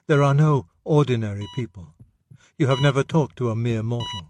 There are no ordinary people. You have never talked to a mere mortal.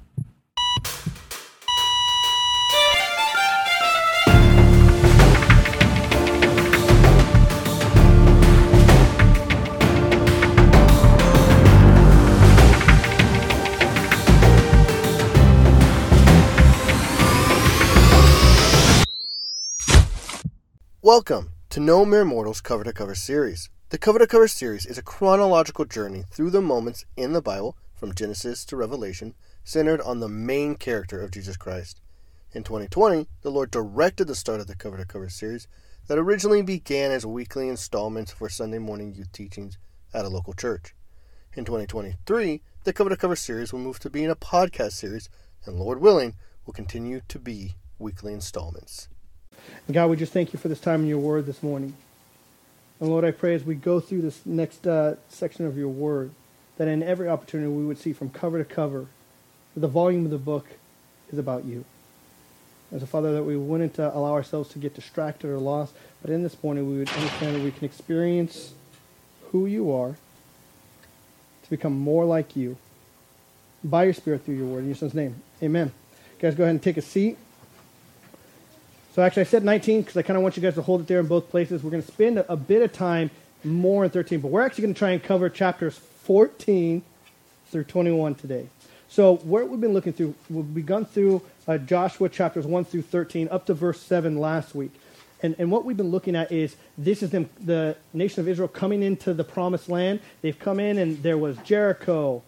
Welcome to No Mere Mortals Cover to Cover series. The Cover to Cover series is a chronological journey through the moments in the Bible, from Genesis to Revelation, centered on the main character of Jesus Christ. In 2020, the Lord directed the start of the Cover to Cover series that originally began as weekly installments for Sunday morning youth teachings at a local church. In 2023, the Cover to Cover series will move to being a podcast series, and Lord willing, will continue to be weekly installments. And God, we just thank you for this time in your word this morning. And Lord, I pray as we go through this next section of your word, that in every opportunity we would see from cover to cover, the volume of the book is about you. As a Father, that we wouldn't allow ourselves to get distracted or lost, but in this morning we would understand that we can experience who you are, to become more like you, by your Spirit through your word. In your Son's name, amen. Guys, go ahead and take a seat. So actually I said 19 because I kind of want you guys to hold it there in both places. We're going to spend a bit of time more in 13, but we're actually going to try and cover chapters 14 through 21 today. So what we've been looking through, we've begun through Joshua chapters 1 through 13 up to verse 7 last week. And what we've been looking at is this is the nation of Israel coming into the promised land. They've come in and there was Jericho,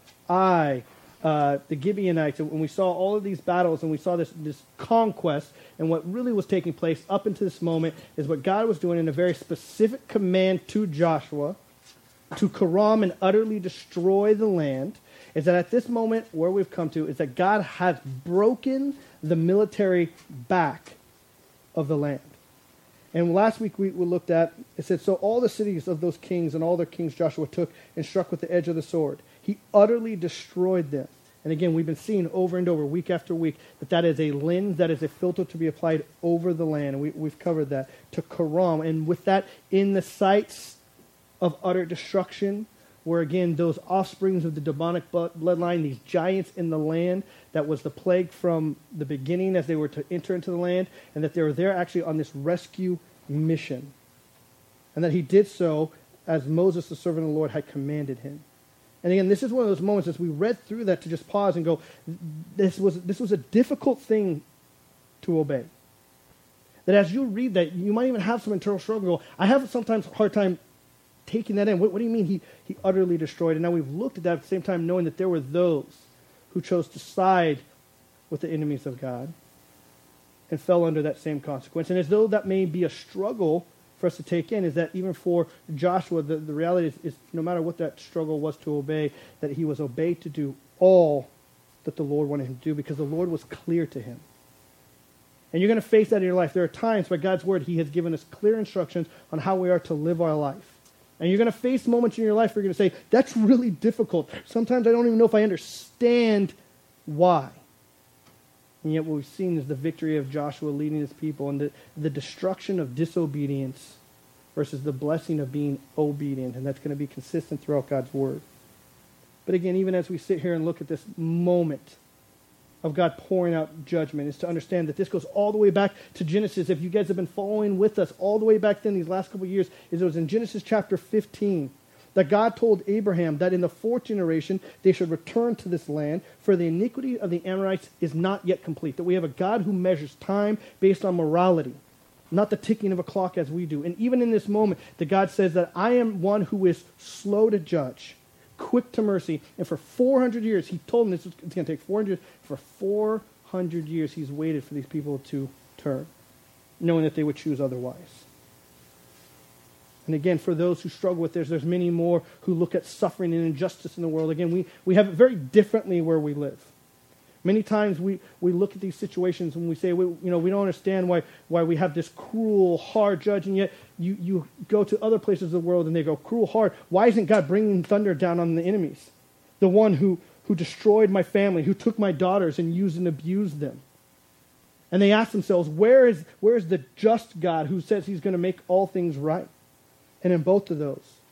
the Gibeonites, and we saw all of these battles, and we saw this conquest, and what really was taking place up until this moment is what God was doing in a very specific command to Joshua to Karam and utterly destroy the land, is that at this moment where we've come to is that God has broken the military back of the land. And last week we looked at, it said, so all the cities of those kings and all their kings Joshua took and struck with the edge of the sword. He utterly destroyed them. And again, we've been seeing over and over, week after week, that is a lens, that is a filter to be applied over the land. And we've covered that to Karam. And with that, in the sites of utter destruction, where again, those offsprings of the demonic bloodline, these giants in the land, that was the plague from the beginning as they were to enter into the land, and that they were there actually on this rescue mission. And that he did so as Moses, the servant of the Lord, had commanded him. And again, this is one of those moments as we read through that to just pause and go, this was a difficult thing to obey. That as you read that, you might even have some internal struggle. I have sometimes a hard time taking that in. What do you mean he utterly destroyed? And now we've looked at that at the same time knowing that there were those who chose to side with the enemies of God and fell under that same consequence. And as though that may be a struggle for us to take in, is that even for Joshua, the reality is no matter what that struggle was to obey, that he was obeyed to do all that the Lord wanted him to do because the Lord was clear to him. And you're going to face that in your life. There are times by God's word he has given us clear instructions on how we are to live our life. And you're going to face moments in your life where you're going to say, that's really difficult. Sometimes I don't even know if I understand why. And yet what we've seen is the victory of Joshua leading his people and the destruction of disobedience versus the blessing of being obedient. And that's going to be consistent throughout God's word. But again, even as we sit here and look at this moment of God pouring out judgment, is to understand that this goes all the way back to Genesis. If you guys have been following with us all the way back then, these last couple of years, it was in Genesis chapter 15 that God told Abraham that in the fourth generation they should return to this land, for the iniquity of the Amorites is not yet complete. That we have a God who measures time based on morality, not the ticking of a clock as we do. And even in this moment, that God says that I am one who is slow to judge, quick to mercy. And for 400 years, he told them it's going to take 400 years. For 400 years, he's waited for these people to turn, knowing that they would choose otherwise. And again, for those who struggle with this, there's many more who look at suffering and injustice in the world. Again, we have it very differently where we live. Many times we look at these situations and we say, we don't understand why we have this cruel, hard judge, and yet you go to other places of the world and they go, cruel, hard. Why isn't God bringing thunder down on the enemies? The one who destroyed my family, who took my daughters and used and abused them. And they ask themselves, where is the just God who says he's going to make all things right? And in both of those,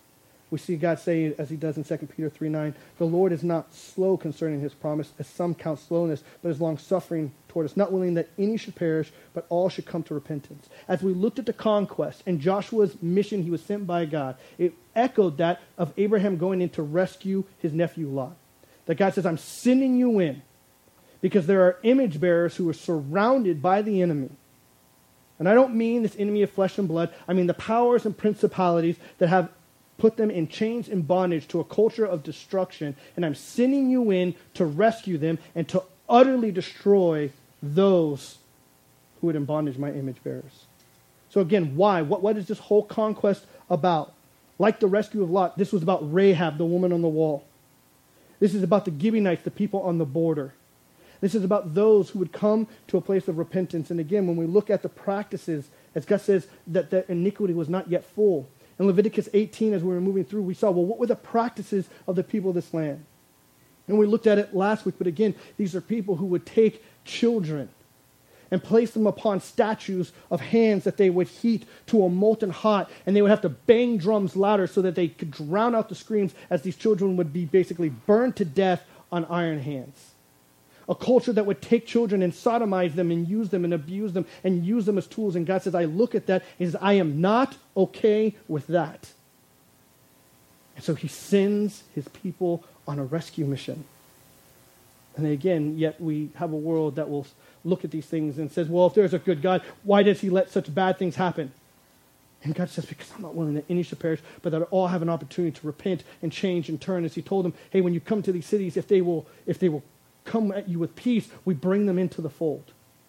We see God say, as he does in 2 Peter 3:9, the Lord is not slow concerning his promise, as some count slowness, but is long-suffering toward us, not willing that any should perish, but all should come to repentance. As we looked at the conquest and Joshua's mission, he was sent by God, it echoed that of Abraham going in to rescue his nephew Lot. That God says, I'm sending you in because there are image bearers who are surrounded by the enemy. And I don't mean this enemy of flesh and blood. I mean the powers and principalities that have put them in chains and bondage to a culture of destruction. And I'm sending you in to rescue them and to utterly destroy those who would in bondage my image bearers. So again, why? What is this whole conquest about? Like the rescue of Lot, this was about Rahab, the woman on the wall. This is about the Gibeonites, the people on the border. This is about those who would come to a place of repentance. And again, when we look at the practices, as God says, that the iniquity was not yet full. In Leviticus 18, as we were moving through, we saw, well, what were the practices of the people of this land? And we looked at it last week, but again, these are people who would take children and place them upon statues of hands that they would heat to a molten hot, and they would have to bang drums louder so that they could drown out the screams as these children would be basically burned to death on iron hands. A culture that would take children and sodomize them and use them and abuse them and use them as tools. And God says, I look at that and says, I am not okay with that. And so he sends his people on a rescue mission. And again, yet we have a world that will look at these things and says, well, if there's a good God, why does he let such bad things happen? And God says, because I'm not willing that any should perish, but that all have an opportunity to repent and change and turn. As he told them, hey, when you come to these cities, if they will come at you with peace, we bring them into the fold.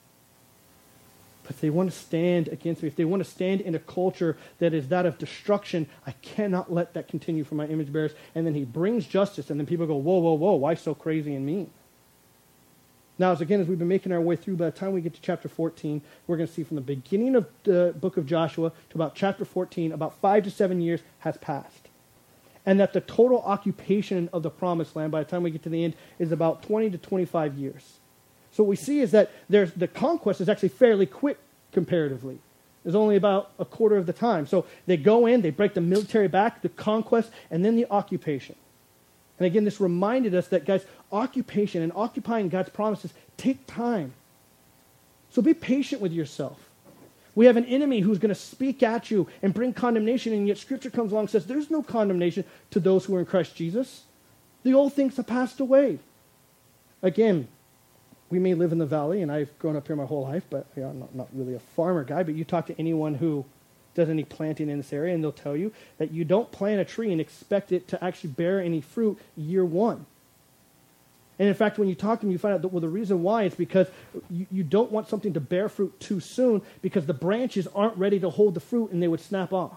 But if they want to stand against me, if they want to stand in a culture that is that of destruction, I cannot let that continue for my image bearers. And then he brings justice, and then people go, whoa, whoa, whoa, why so crazy and mean? Now, as we've been making our way through, by the time we get to chapter 14, we're going to see from the beginning of the book of Joshua to about chapter 14, about 5 to 7 years has passed. And that the total occupation of the promised land, by the time we get to the end, is about 20 to 25 years. So what we see is that the conquest is actually fairly quick comparatively. There's only about a quarter of the time. So they go in, they break the military back, the conquest, and then the occupation. And again, this reminded us that, guys, occupation and occupying God's promises take time. So be patient with yourself. We have an enemy who's going to speak at you and bring condemnation, and yet Scripture comes along and says there's no condemnation to those who are in Christ Jesus. The old things have passed away. Again, we may live in the valley, and I've grown up here my whole life, but I'm not really a farmer guy, but you talk to anyone who does any planting in this area, and they'll tell you that you don't plant a tree and expect it to actually bear any fruit year one. And in fact, when you talk to them, you find out that, well, the reason why is because you don't want something to bear fruit too soon because the branches aren't ready to hold the fruit and they would snap off.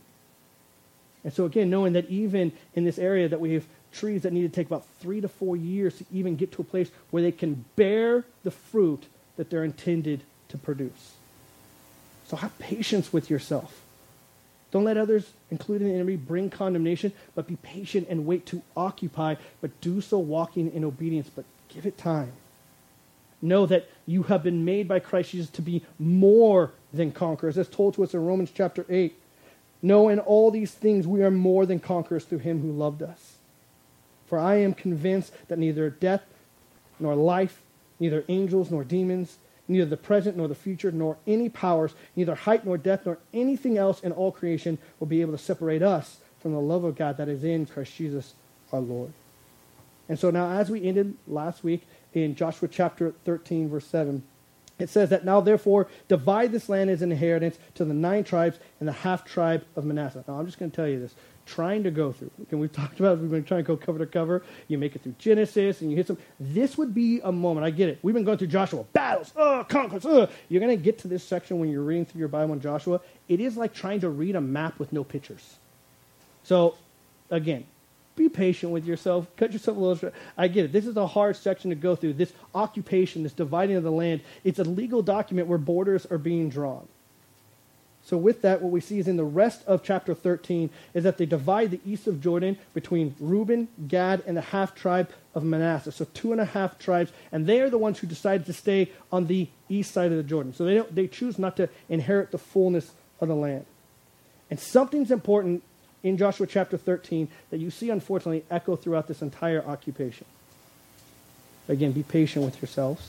And so again, knowing that even in this area that we have trees that need to take about 3 to 4 years to even get to a place where they can bear the fruit that they're intended to produce. So have patience with yourself. Don't let others, including the enemy, bring condemnation, but be patient and wait to occupy, but do so walking in obedience, but give it time. Know that you have been made by Christ Jesus to be more than conquerors, as told to us in Romans chapter 8. No, in all these things we are more than conquerors through him who loved us. For I am convinced that neither death nor life, neither angels nor demons, neither the present nor the future, nor any powers, neither height nor depth, nor anything else in all creation will be able to separate us from the love of God that is in Christ Jesus our Lord. And so now, as we ended last week in Joshua chapter 13, verse 7, it says that now therefore divide this land as an inheritance to the 9 tribes and the half tribe of Manasseh. Now I'm just going to tell you this. Trying to go through. And we've talked about it. We've been trying to go cover to cover. You make it through Genesis and you hit some. This would be a moment. I get it. We've been going through Joshua. Battles. Conquest. You're going to get to this section when you're reading through your Bible in Joshua. It is like trying to read a map with no pictures. So, again, be patient with yourself. Cut yourself a little short. I get it. This is a hard section to go through. This occupation, this dividing of the land, it's a legal document where borders are being drawn. So with that, what we see is in the rest of chapter 13 is that they divide the east of Jordan between Reuben, Gad, and the half tribe of Manasseh. So 2.5 tribes, and they are the ones who decided to stay on the east side of the Jordan. So they choose not to inherit the fullness of the land. And something's important in Joshua chapter 13 that you see, unfortunately, echo throughout this entire occupation. Again, be patient with yourselves,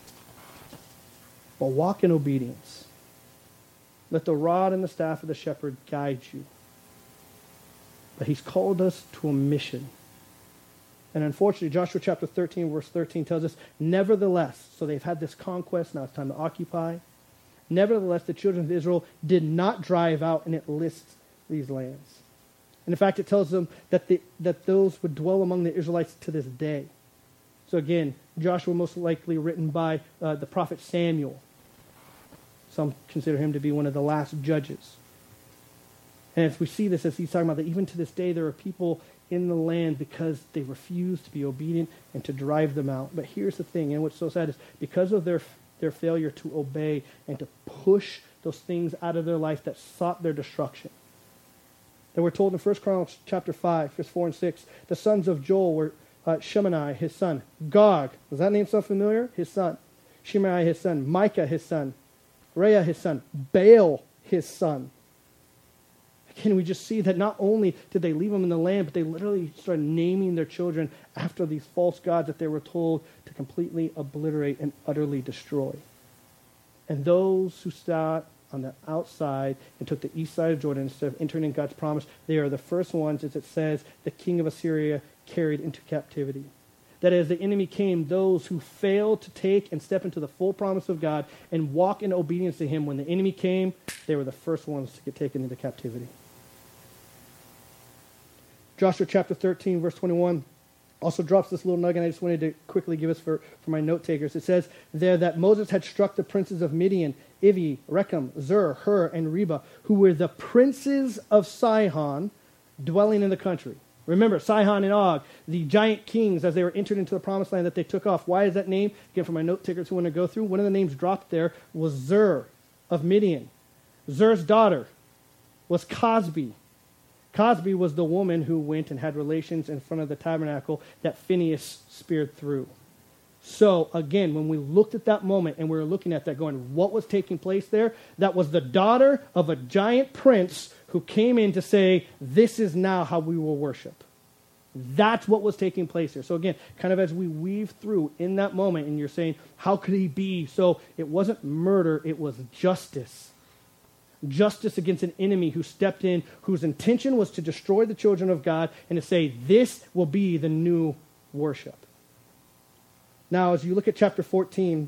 but walk in obedience. Let the rod and the staff of the shepherd guide you. But he's called us to a mission. And unfortunately, Joshua chapter 13, verse 13 tells us, nevertheless, so they've had this conquest, now it's time to occupy. Nevertheless, the children of Israel did not drive out, and it lists these lands. And in fact, it tells them that those would dwell among the Israelites to this day. So again, Joshua most likely written by the prophet Samuel. Some consider him to be one of the last judges. And as we see this, as he's talking about that even to this day, there are people in the land because they refuse to be obedient and to drive them out. But here's the thing, and what's so sad is because of their failure to obey and to push those things out of their life that sought their destruction. That we're told in 1 Chronicles chapter 5, verse 4 and 6, the sons of Joel were Shemaiah, his son. Gog, does that name sound familiar? His son. Shimei, his son. Micah, his son. Reah, his son. Baal, his son. Again, we just see that not only did they leave them in the land, but they literally started naming their children after these false gods that they were told to completely obliterate and utterly destroy. And those who sat on the outside and took the east side of Jordan instead of entering in God's promise, they are the first ones, as it says, the king of Assyria carried into captivity. That as the enemy came, those who failed to take and step into the full promise of God and walk in obedience to him, when the enemy came, they were the first ones to get taken into captivity. Joshua chapter 13, verse 21 also drops this little nugget I just wanted to quickly give us for my note takers. It says there that Moses had struck the princes of Midian, Ivi, Rechem, Zur, Hur, and Reba, who were the princes of Sihon, dwelling in the country. Remember, Sihon and Og, the giant kings, as they were entered into the promised land that they took off. Why is that name? Again, for my note takers who want to go through, one of the names dropped there was Zur of Midian. Zur's daughter was Cosbi. Cosbi was the woman who went and had relations in front of the tabernacle that Phinehas speared through. So, again, when we looked at that moment and we were looking at that going, what was taking place there? That was the daughter of a giant prince who came in to say, this is now how we will worship. That's what was taking place here. So again, kind of as we weave through in that moment, and you're saying, how could he be? So it wasn't murder, it was justice. Justice against an enemy who stepped in, whose intention was to destroy the children of God and to say, this will be the new worship. Now, as you look at chapter 14,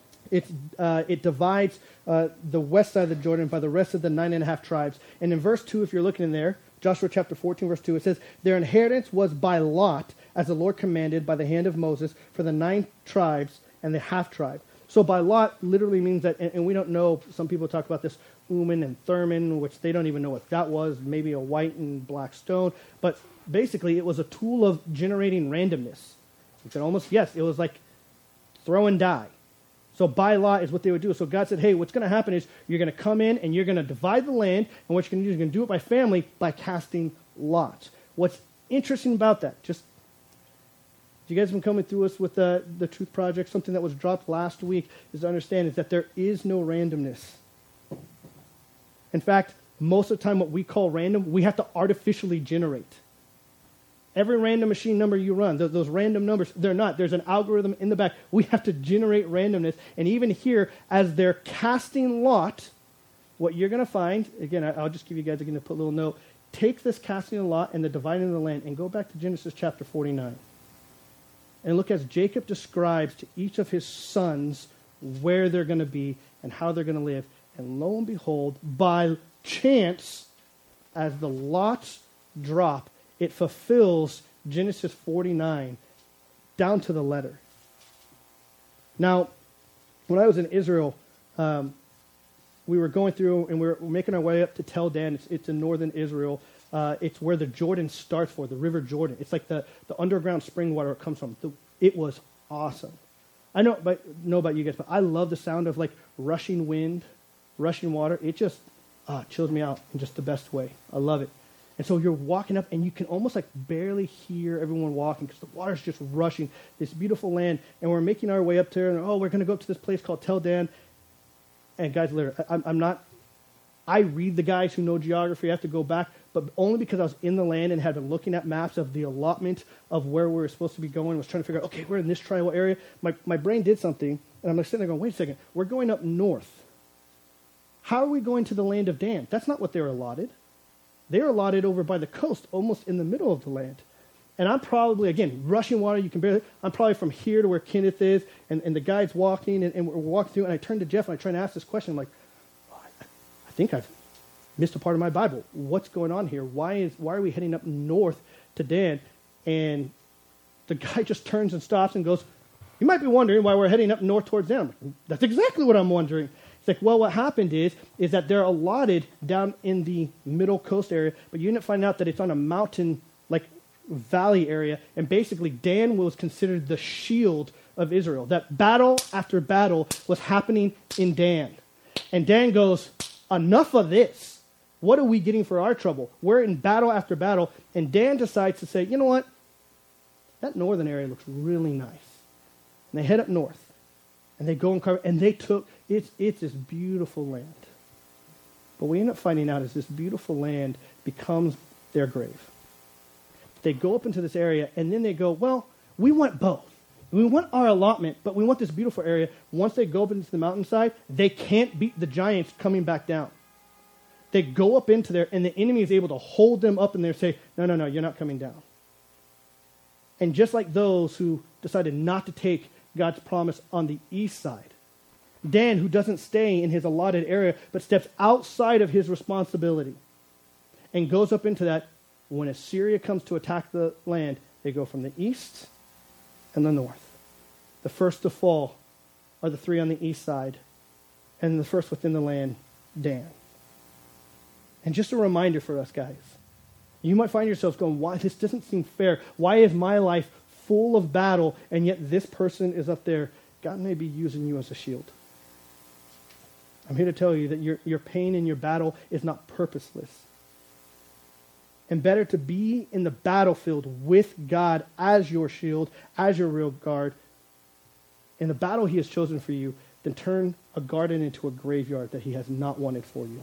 it divides the west side of the Jordan by the rest of the 9.5 tribes. And in verse 2, if you're looking in there, Joshua chapter 14, verse 2, it says, their inheritance was by lot, as the Lord commanded by the hand of Moses, for the 9 tribes and the half tribe. So by lot literally means that, and we don't know, some people talk about this Uman and Thurman, which they don't even know what that was, maybe a white and black stone. But basically, it was a tool of generating randomness. You could almost, yes, it was like throw and die. So by lot is what they would do. So God said, hey, what's going to happen is you're going to come in and you're going to divide the land, and what you're going to do is you're going to do it by family by casting lots. What's interesting about that, just, you guys have been coming through us with the Truth Project, something that was dropped last week, is to understand is that there is no randomness. In fact, most of the time what we call random, we have to artificially generate. Every random machine number you run, those random numbers, they're not. There's an algorithm in the back. We have to generate randomness. And even here, as they're casting lot, what you're going to find, again, I'll just give you guys, again, to put a little note, take this casting of lot and the dividing of the land and go back to Genesis chapter 49. And look as Jacob describes to each of his sons where they're going to be and how they're going to live. And lo and behold, by chance, as the lots drop, it fulfills Genesis 49 down to the letter. Now, when I was in Israel, we were going through and we were making our way up to Tel Dan. It's in northern Israel. It's where the Jordan starts the River Jordan. It's like the underground spring water it comes from. It was awesome. I know about you guys, but I love the sound of like rushing wind, rushing water. It just chills me out in just the best way. I love it. And so you're walking up and you can almost like barely hear everyone walking because the water's just rushing. This beautiful land. And we're making our way up there. And we're going to go up to this place called Tel Dan. And guys, literally, I read the guys who know geography. I have to go back. but only because I was in the land and had been looking at maps of the allotment of where we were supposed to be going, was trying to figure out, okay, we're in this tribal area. My brain did something, and I'm like sitting there going, wait a second, we're going up north. How are we going to the land of Dan? That's not what they're allotted. They're allotted over by the coast, almost in the middle of the land. And I'm probably, again, rushing water, you can barely, I'm probably from here to where Kenneth is, and the guy's walking, and we're walking through, and I turn to Jeff, and I try to ask this question, I'm like, I think I've missed a part of my Bible. What's going on here? Why are we heading up north to Dan? And the guy just turns and stops and goes, you might be wondering why we're heading up north towards Dan. I'm like, that's exactly what I'm wondering. It's like, well, what happened is that they're allotted down in the middle coast area, but you end up finding out that it's on a mountain, like valley area, and basically Dan was considered the shield of Israel. That battle after battle was happening in Dan. And Dan goes, enough of this. What are we getting for our trouble? We're in battle after battle, and Dan decides to say, you know what? That northern area looks really nice. And they head up north, and they go and cover, and they took, it's this beautiful land. But we end up finding out is this beautiful land becomes their grave. They go up into this area, and then they go, well, we want both. We want our allotment, but we want this beautiful area. Once they go up into the mountainside, they can't beat the giants coming back down. They go up into there, and the enemy is able to hold them up in there and say, no, you're not coming down. And just like those who decided not to take God's promise on the east side, Dan, who doesn't stay in his allotted area, but steps outside of his responsibility and goes up into that, when Assyria comes to attack the land, they go from the east and the north. The first to fall are the three on the east side, and the first within the land, Dan. And just a reminder for us guys, you might find yourselves going, why this doesn't seem fair? Why is my life full of battle, and yet this person is up there? God may be using you as a shield. I'm here to tell you that your pain and your battle is not purposeless. And better to be in the battlefield with God as your shield, as your real guard, in the battle he has chosen for you, than turn a garden into a graveyard that he has not wanted for you.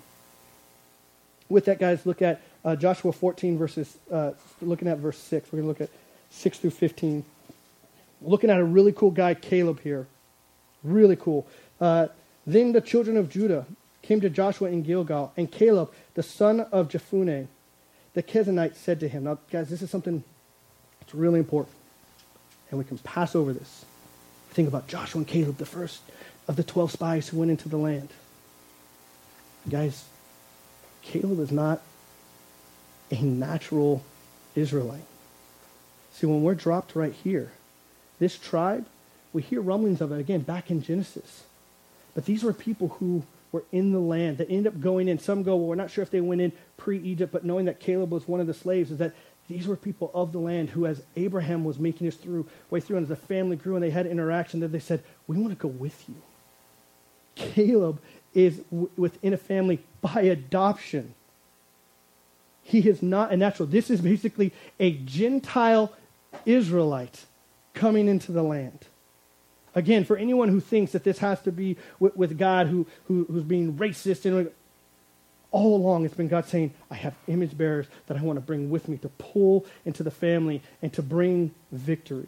With that, guys, look at Joshua 14, looking at verse 6. We're going to look at 6 through 15. Looking at a really cool guy, Caleb, here. Really cool. Then the children of Judah came to Joshua in Gilgal, and Caleb, the son of Jephunneh, the Kenizzite, said to him, now, guys, this is something that's really important, and we can pass over this. Think about Joshua and Caleb, the first of the 12 spies who went into the land. Guys, Caleb is not a natural Israelite. See, when we're dropped right here, this tribe, we hear rumblings of it, again, back in Genesis. But these were people who were in the land that ended up going in. Some go, well, we're not sure if they went in pre-Egypt, but knowing that Caleb was one of the slaves, is that these were people of the land who, as Abraham was making his way through, and as the family grew and they had interaction, that they said, we want to go with you. Caleb is within a family by adoption. He is not a natural. This is basically a Gentile Israelite coming into the land. Again, for anyone who thinks that this has to be with God who's being racist, and all along it's been God saying, I have image bearers that I want to bring with me to pull into the family and to bring victory.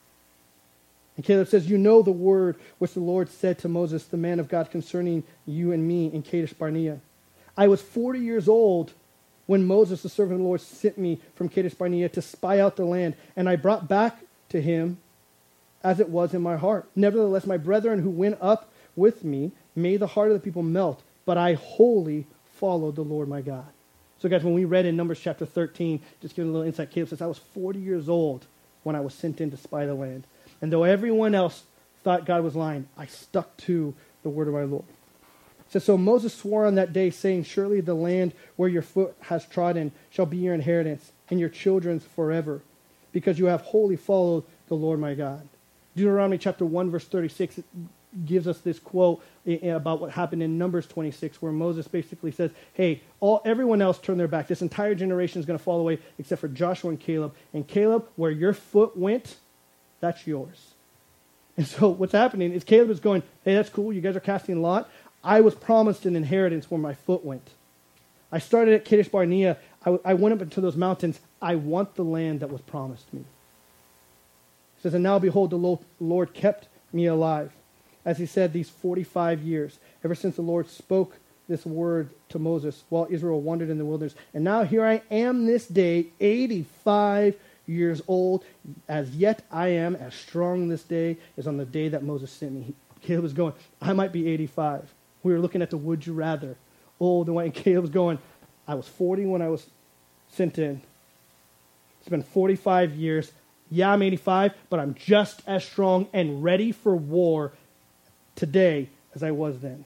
And Caleb says, you know the word which the Lord said to Moses, the man of God, concerning you and me in Kadesh Barnea. I was 40 years old when Moses, the servant of the Lord, sent me from Kadesh Barnea to spy out the land, and I brought back to him as it was in my heart. Nevertheless, my brethren who went up with me made the heart of the people melt, but I wholly followed the Lord my God. So guys, when we read in Numbers chapter 13, just giving a little insight, Caleb says, I was 40 years old when I was sent in to spy the land. And though everyone else thought God was lying, I stuck to the word of our Lord. It says, so Moses swore on that day, saying, surely the land where your foot has trodden shall be your inheritance, and your children's forever, because you have wholly followed the Lord my God. Deuteronomy chapter 1, verse 36 gives us this quote about what happened in Numbers 26, where Moses basically says, hey, everyone else turned their back. This entire generation is going to fall away except for Joshua and Caleb. And Caleb, where your foot went, that's yours. And so what's happening is Caleb is going, hey, that's cool. You guys are casting a lot. I was promised an inheritance where my foot went. I started at Kadesh Barnea. I went up into those mountains. I want the land that was promised me. It says, and now behold, the Lord kept me alive. As he said, these 45 years, ever since the Lord spoke this word to Moses while Israel wandered in the wilderness. And now here I am this day, 85 years old. As yet I am as strong this day as on the day that Moses sent me. Caleb was going, I might be 85. We were looking at the would you rather. Old and white. And Caleb was going, I was 40 when I was sent in. It's been 45 years. Yeah, I'm 85, but I'm just as strong and ready for war today as I was then.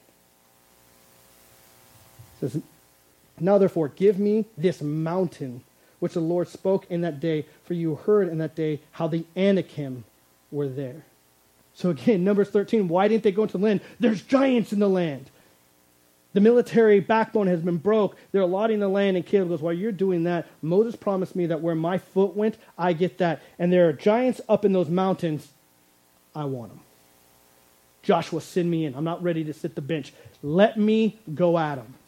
It says, now therefore, give me this mountain which the Lord spoke in that day, for you heard in that day how the Anakim were there. So again, Numbers 13, why didn't they go into the land? There's giants in the land. The military backbone has been broke. They're allotting the land, and Caleb goes, while you're doing that, Moses promised me that where my foot went, I get that. And there are giants up in those mountains. I want them. Joshua, send me in. I'm not ready to sit the bench. Let me go at them.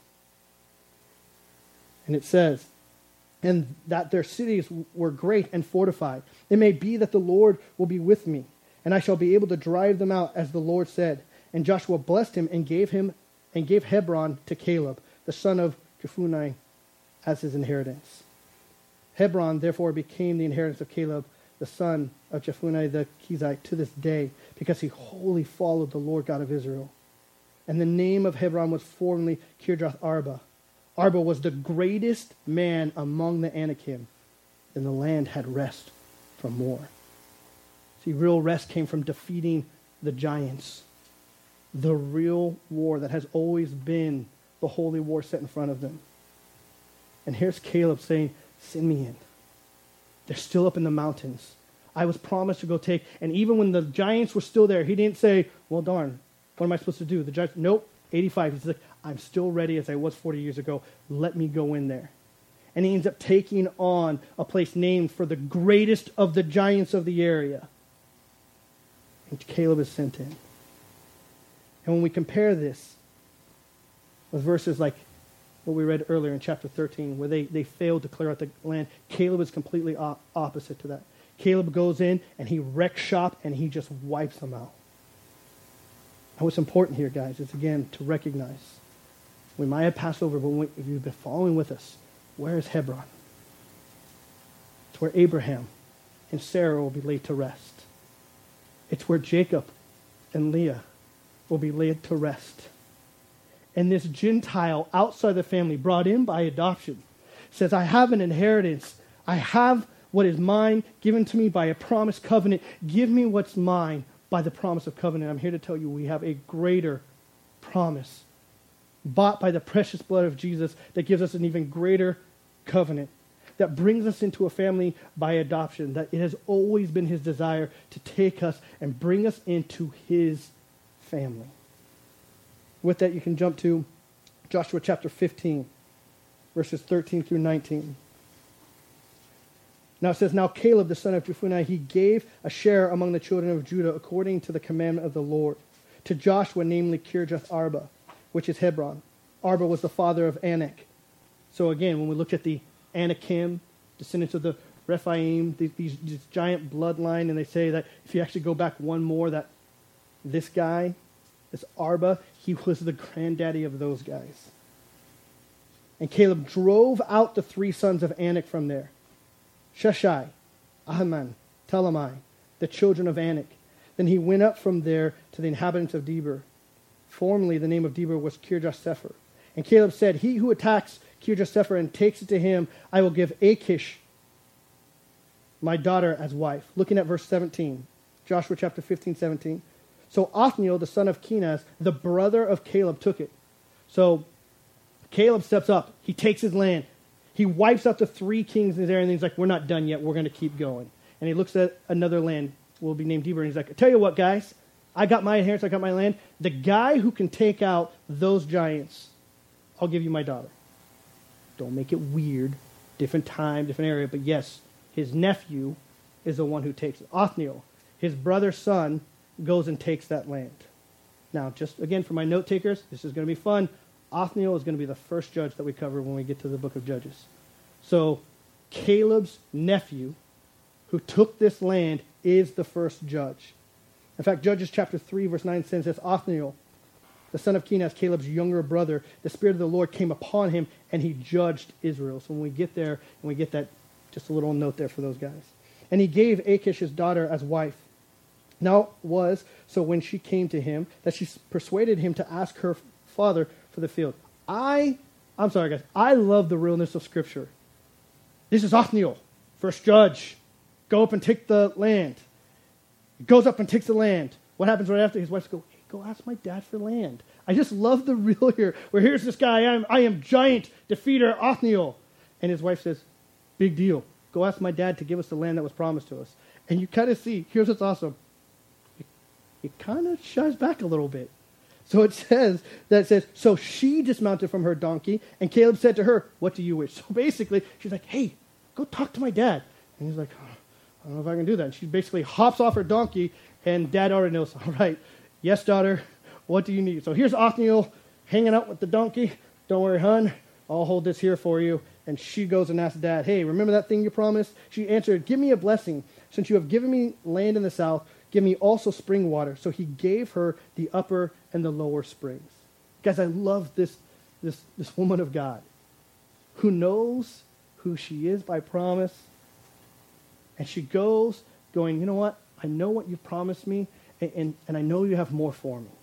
And it says, and that their cities were great and fortified. It may be that the Lord will be with me, and I shall be able to drive them out, as the Lord said. And Joshua blessed him and gave Hebron to Caleb, the son of Jephunneh, as his inheritance. Hebron therefore became the inheritance of Caleb, the son of Jephunneh the Kizite, to this day, because he wholly followed the Lord God of Israel. And the name of Hebron was formerly Kirjath Arba. Arba was the greatest man among the Anakim, and the land had rest from war. See, real rest came from defeating the giants. The real war that has always been the holy war set in front of them. And here's Caleb saying, send me in. They're still up in the mountains. I was promised to go take, and even when the giants were still there, he didn't say, well, darn, what am I supposed to do? The giants, nope, 85. He's like, I'm still ready as I was 40 years ago. Let me go in there. And he ends up taking on a place named for the greatest of the giants of the area. And Caleb is sent in. And when we compare this with verses like what we read earlier in chapter 13, where they failed to clear out the land, Caleb is completely opposite to that. Caleb goes in and he wrecks shop and he just wipes them out. And what's important here, guys, is again to recognize we might have passed over, but if you've been following with us, where is Hebron? It's where Abraham and Sarah will be laid to rest. It's where Jacob and Leah will be laid to rest. And this Gentile outside the family, brought in by adoption, says, I have an inheritance. I have what is mine given to me by a promised covenant. Give me what's mine by the promise of covenant. I'm here to tell you we have a greater promise, bought by the precious blood of Jesus, that gives us an even greater covenant, that brings us into a family by adoption, that it has always been his desire to take us and bring us into his family. With that, you can jump to Joshua chapter 15, verses 13 through 19. Now it says, now Caleb, the son of Jephunneh, he gave a share among the children of Judah according to the commandment of the Lord, to Joshua, namely Kirjath Arba, which is Hebron. Arba was the father of Anak. So again, when we look at the Anakim, descendants of the Rephaim, these giant bloodline, and they say that if you actually go back one more, that this guy, this Arba, he was the granddaddy of those guys. And Caleb drove out the three sons of Anak from there, Sheshai, Ahiman, Telamai, the children of Anak. Then he went up from there to the inhabitants of Debir. Formerly the name of Debir was Kirjath-Sepher. And Caleb said, he who attacks Kirjath-Sepher and takes it to him, I will give Achish, my daughter, as wife. Looking at verse 17, Joshua chapter 15, 17. So Othniel, the son of Kenaz, the brother of Caleb, took it. So Caleb steps up. He takes his land. He wipes out the three kings in his area, and he's like, we're not done yet. We're going to keep going. And he looks at another land, will be named Debir, and he's like, I tell you what, guys, I got my inheritance, I got my land. The guy who can take out those giants, I'll give you my daughter. Don't make it weird. Different time, different area. But yes, his nephew is the one who takes it. Othniel, his brother's son, goes and takes that land. Now, just again, for my note takers, this is going to be fun. Othniel is going to be the first judge that we cover when we get to the book of Judges. So Caleb's nephew, who took this land, is the first judge. In fact, Judges chapter 3, verse 9 says, Othniel, the son of Kenaz, Caleb's younger brother, the Spirit of the Lord came upon him, and he judged Israel. So when we get there, and we get that, just a little note there for those guys. And he gave Achish his daughter as wife. Now it was, so when she came to him, that she persuaded him to ask her father for the field. I'm sorry, guys. I love the realness of Scripture. This is Othniel, first judge. Go up and take the land. He goes up and takes the land. What happens right after? His wife goes, hey, go ask my dad for land. I just love the real here, where here's this guy, I am giant defeater Othniel. And his wife says, big deal. Go ask my dad to give us the land that was promised to us. And you kind of see, here's what's awesome. It kind of shies back a little bit. So it says, so she dismounted from her donkey, and Caleb said to her, what do you wish? So basically, she's like, hey, go talk to my dad. And he's like, oh, I don't know if I can do that. And she basically hops off her donkey, and dad already knows, all right, yes, daughter, what do you need? So here's Othniel hanging out with the donkey. Don't worry, hon, I'll hold this here for you. And she goes and asks dad, hey, remember that thing you promised? She answered, give me a blessing. Since you have given me land in the south, give me also spring water. So he gave her the upper and the lower springs. Guys, I love this woman of God who knows who she is by promise. And she goes going, you know what? I know what you promised me, and I know you have more for me.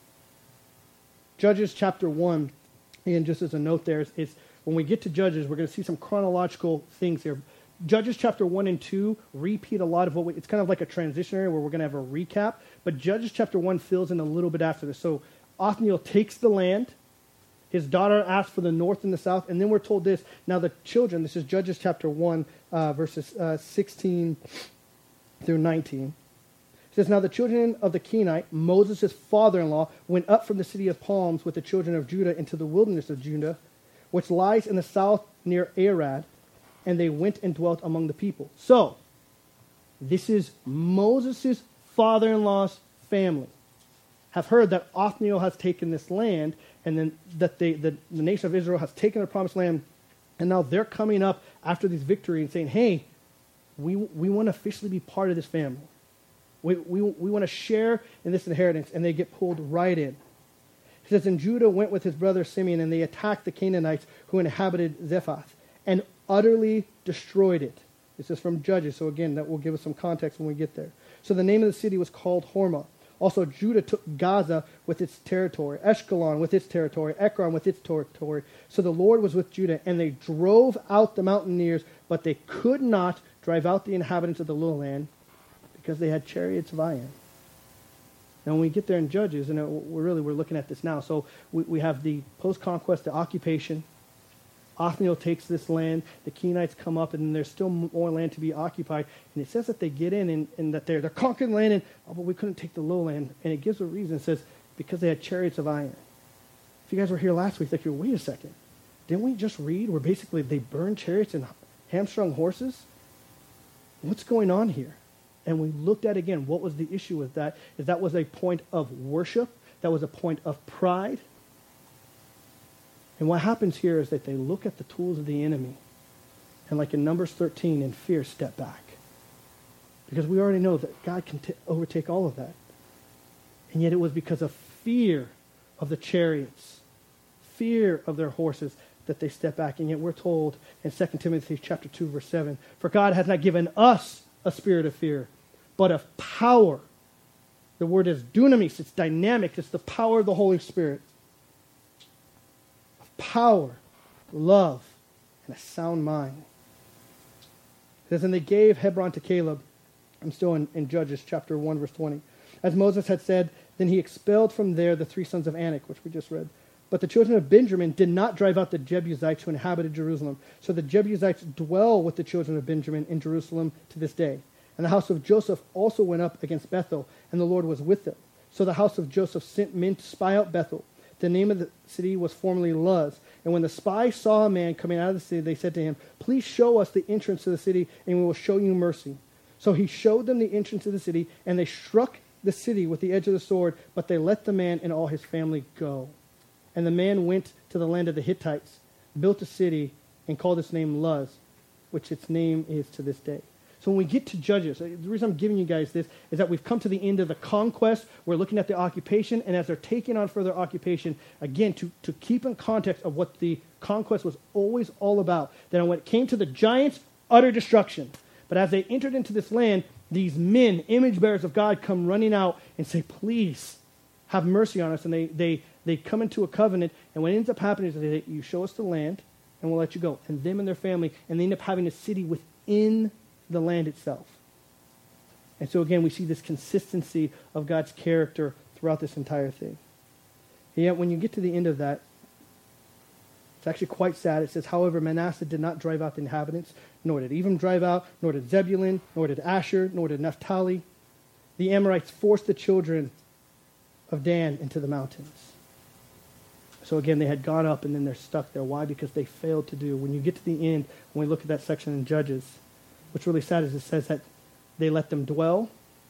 Judges chapter 1, and just as a note there, is when we get to Judges, we're going to see some chronological things here. Judges chapter 1 and 2 repeat a lot of it's kind of like a transition area where we're going to have a recap, but Judges chapter 1 fills in a little bit after this. So Othniel takes the land, his daughter asks for the north and the south, and then we're told this, now the children, this is Judges chapter 1, verses 16 through 19. It says, now the children of the Kenite, Moses' father-in-law, went up from the city of palms with the children of Judah into the wilderness of Judah, which lies in the south near Arad, and they went and dwelt among the people. So, this is Moses' father-in-law's family. Have heard that Othniel has taken this land, and then that the nation of Israel has taken the promised land, and now they're coming up after this victory and saying, hey, we want to officially be part of this family. We want to share in this inheritance, and they get pulled right in. It says, and Judah went with his brother Simeon, and they attacked the Canaanites who inhabited Zephath, and utterly destroyed it. This is from Judges, so again, that will give us some context when we get there. So the name of the city was called Hormah. Also, Judah took Gaza with its territory, Ashkelon with its territory, Ekron with its territory. So the Lord was with Judah, and they drove out the mountaineers, but they could not drive out the inhabitants of the lowland because they had chariots of iron. Now, when we get there in Judges, and we're looking at this now. So we have the post-conquest, the occupation. Othniel takes this land. The Kenites come up, and there's still more land to be occupied. And it says that they get in and that they're conquering land, and but we couldn't take the lowland. And it gives a reason. It says because they had chariots of iron. If you guys were here last week, you're, wait a second. Didn't we just read where basically they burned chariots and hamstrung horses? What's going on here? And we looked at again what was the issue with that. Is that was a point of worship. That was a point of pride. And what happens here is that they look at the tools of the enemy and like in Numbers 13, in fear, step back. Because we already know that God can overtake all of that. And yet it was because of fear of the chariots, fear of their horses, that they step back. And yet we're told in 2 Timothy chapter 2, verse 7, for God has not given us a spirit of fear, but of power. The word is dunamis. It's dynamic. It's the power of the Holy Spirit. Power, love, and a sound mind. It says, and they gave Hebron to Caleb. I'm still in Judges chapter 1, verse 20. As Moses had said, then he expelled from there the 3 sons of Anak, which we just read. But the children of Benjamin did not drive out the Jebusites who inhabited Jerusalem. So the Jebusites dwell with the children of Benjamin in Jerusalem to this day. And the house of Joseph also went up against Bethel, and the Lord was with them. So the house of Joseph sent men to spy out Bethel. The name of the city was formerly Luz. And when the spies saw a man coming out of the city, they said to him, please show us the entrance to the city, and we will show you mercy. So he showed them the entrance to the city, and they struck the city with the edge of the sword, but they let the man and all his family go. And the man went to the land of the Hittites, built a city, and called its name Luz, which its name is to this day. So when we get to Judges, the reason I'm giving you guys this is that we've come to the end of the conquest. We're looking at the occupation, and as they're taking on further occupation, again, to keep in context of what the conquest was always all about, that when it came to the giants, utter destruction. But as they entered into this land, these men, image bearers of God, come running out and say, please, have mercy on us. And they come into a covenant, and what ends up happening is that you show us the land, and we'll let you go. And them and their family, and they end up having a city within the land itself. And so again, we see this consistency of God's character throughout this entire thing. And yet when you get to the end of that, it's actually quite sad. It says, however, Manasseh did not drive out the inhabitants, nor did Ephraim drive out, nor did Zebulun, nor did Asher, nor did Naphtali. The Amorites forced the children of Dan into the mountains. So again, they had gone up and then they're stuck there. Why? Because they failed to do. When you get to the end, when we look at that section in Judges, what's really sad is it says that they let them dwell.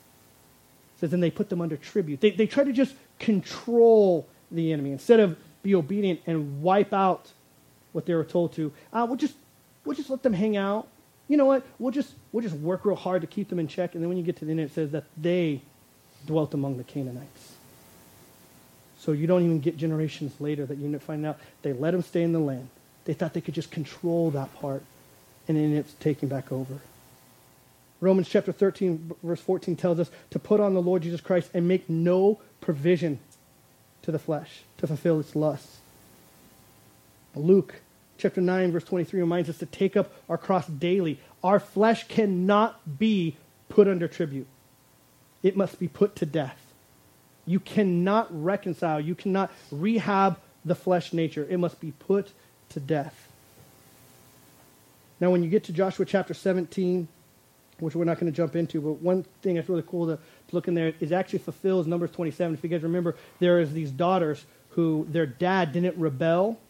It says then they put them under tribute. They try to just control the enemy instead of be obedient and wipe out what they were told to. We'll just let them hang out. You know what? We'll just work real hard to keep them in check. And then when you get to the end, it says that they dwelt among the Canaanites. So you don't even get generations later that you find out they let them stay in the land. They thought they could just control that part, and then it's taken back over. Romans chapter 13, verse 14 tells us to put on the Lord Jesus Christ and make no provision to the flesh to fulfill its lusts. Luke chapter 9, verse 23 reminds us to take up our cross daily. Our flesh cannot be put under tribute. It must be put to death. You cannot reconcile. You cannot rehab the flesh nature. It must be put to death. Now, when you get to Joshua chapter 17, which we're not going to jump into, but one thing that's really cool to look in there is actually fulfills Numbers 27. If you guys remember, there is these daughters who their dad didn't rebel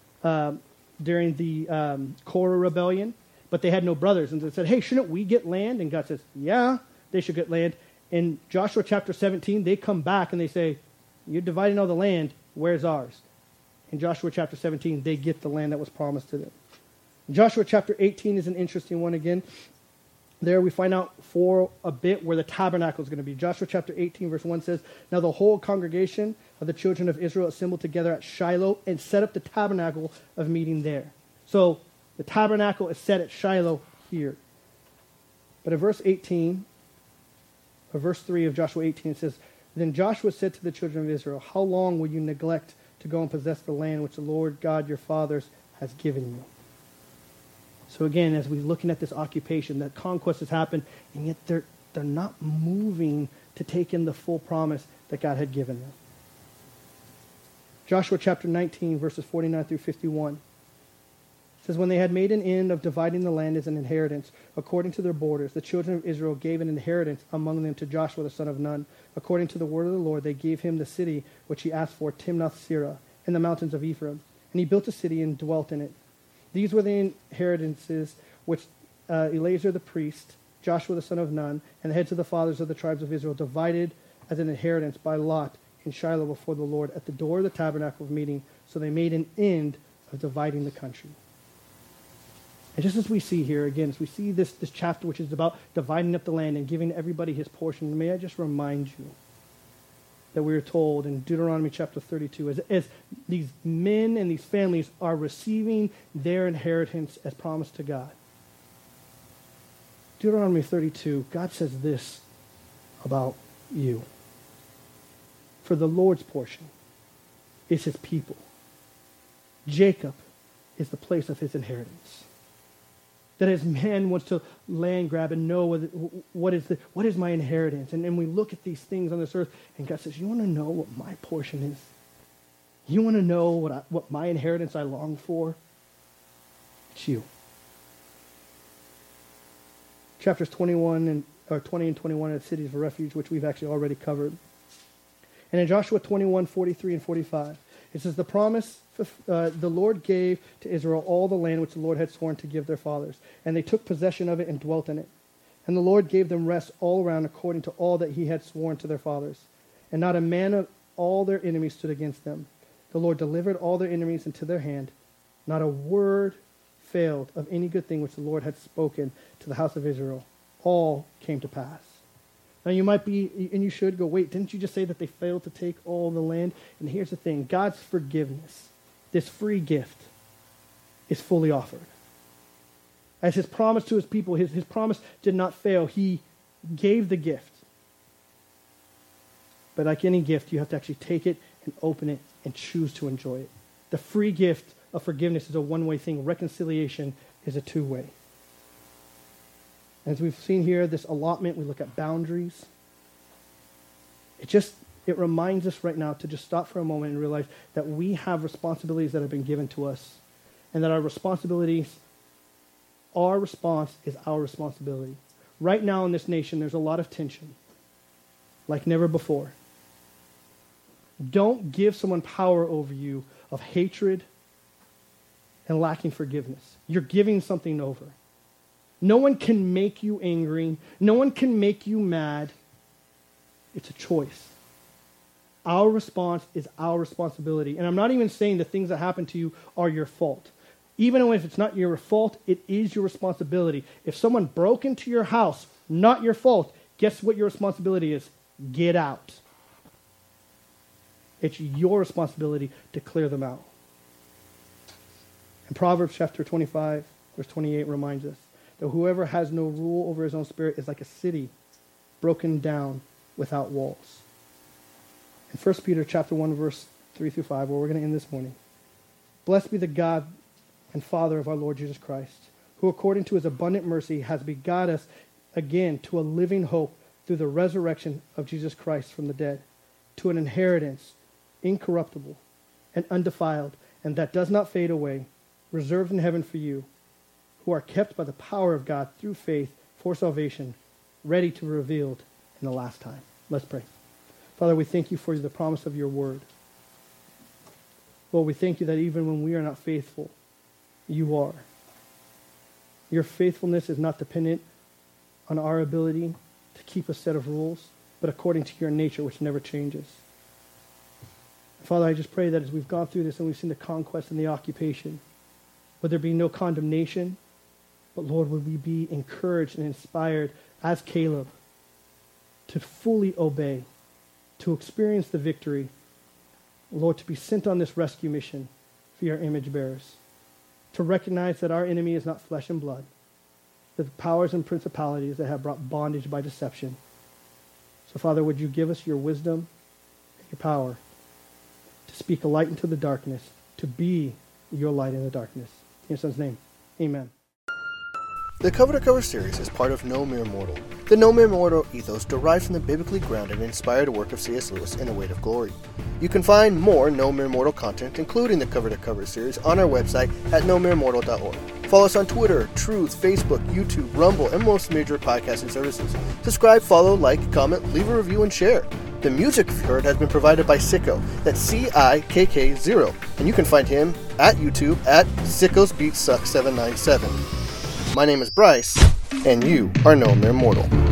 during the Korah rebellion, but they had no brothers. And they said, hey, shouldn't we get land? And God says, yeah, they should get land. In Joshua chapter 17, they come back and they say, you're dividing all the land, where's ours? In Joshua chapter 17, they get the land that was promised to them. Joshua chapter 18 is an interesting one again. There we find out for a bit where the tabernacle is going to be. Joshua chapter 18 verse 1 says, now the whole congregation of the children of Israel assembled together at Shiloh and set up the tabernacle of meeting there. So the tabernacle is set at Shiloh here. But in verse 18, or verse 3 of Joshua 18, it says, then Joshua said to the children of Israel, how long will you neglect to go and possess the land which the Lord God your fathers has given you? So again, as we're looking at this occupation, that conquest has happened, and yet they're not moving to take in the full promise that God had given them. Joshua chapter 19, verses 49 through 51. Says, when they had made an end of dividing the land as an inheritance, according to their borders, the children of Israel gave an inheritance among them to Joshua the son of Nun. According to the word of the Lord, they gave him the city which he asked for, Timnath-Serah, in the mountains of Ephraim. And he built a city and dwelt in it. These were the inheritances which Eleazar the priest, Joshua the son of Nun, and the heads of the fathers of the tribes of Israel divided as an inheritance by lot in Shiloh before the Lord at the door of the tabernacle of meeting. So they made an end of dividing the country. And just as we see here, again, as we see this chapter which is about dividing up the land and giving everybody his portion, may I just remind you that we are told in Deuteronomy chapter 32, as these men and these families are receiving their inheritance as promised to God. Deuteronomy 32, God says this about you. For the Lord's portion is his people. Jacob is the place of his inheritance. That as man wants to land grab and know what is my inheritance. And we look at these things on this earth, and God says, you want to know what my portion is? You want to know what my inheritance I long for? It's you. Chapters 20 and 21 are the cities of refuge, which we've actually already covered. And in Joshua 21, 43 and 45, it says, the promise the Lord gave to Israel all the land which the Lord had sworn to give their fathers. And they took possession of it and dwelt in it. And the Lord gave them rest all around according to all that he had sworn to their fathers. And not a man of all their enemies stood against them. The Lord delivered all their enemies into their hand. Not a word failed of any good thing which the Lord had spoken to the house of Israel. All came to pass. Now you might be, and you should go, wait, didn't you just say that they failed to take all the land? And here's the thing, God's forgiveness, this free gift, is fully offered. As his promise to his people, his promise did not fail. He gave the gift. But like any gift, you have to actually take it and open it and choose to enjoy it. The free gift of forgiveness is a one-way thing. Reconciliation is a two-way. As we've seen here, this allotment, we look at boundaries. It reminds us right now to just stop for a moment and realize that we have responsibilities that have been given to us, and that our responsibilities, our response is our responsibility. Right now in this nation, there's a lot of tension, like never before. Don't give someone power over you of hatred and lacking forgiveness. You're giving something over. No one can make you angry. No one can make you mad. It's a choice. Our response is our responsibility. And I'm not even saying the things that happen to you are your fault. Even if it's not your fault, it is your responsibility. If someone broke into your house, not your fault, guess what your responsibility is? Get out. It's your responsibility to clear them out. And Proverbs chapter 25, verse 28 reminds us that whoever has no rule over his own spirit is like a city broken down without walls. In 1 Peter chapter 1, verse 3 through 5, where we're going to end this morning. Blessed be the God and Father of our Lord Jesus Christ, who according to his abundant mercy has begot us again to a living hope through the resurrection of Jesus Christ from the dead, to an inheritance incorruptible and undefiled, and that does not fade away, reserved in heaven for you, who are kept by the power of God through faith for salvation, ready to be revealed in the last time. Let's pray. Father, we thank you for the promise of your word. Lord, we thank you that even when we are not faithful, you are. Your faithfulness is not dependent on our ability to keep a set of rules, but according to your nature, which never changes. Father, I just pray that as we've gone through this and we've seen the conquest and the occupation, would there be no condemnation, but Lord, would we be encouraged and inspired as Caleb to fully obey, to experience the victory, Lord, to be sent on this rescue mission for your image bearers, to recognize that our enemy is not flesh and blood, but the powers and principalities that have brought bondage by deception. So, Father, would you give us your wisdom and your power to speak a light into the darkness, to be your light in the darkness. In your Son's name, amen. The Cover to Cover series is part of No Mere Mortal. The No Mere Mortal ethos derives from the biblically grounded and inspired work of C.S. Lewis in The Weight of Glory. You can find more No Mere Mortal content, including the Cover to Cover series, on our website at nomeremortal.org. Follow us on Twitter, Truth, Facebook, YouTube, Rumble, and most major podcasting services. Subscribe, follow, like, comment, leave a review, and share. The music you've heard has been provided by Sicko. That's CIKK0. And you can find him at YouTube at SickosBeatSuck797. My name is Bryce, and you are No Mere Mortal.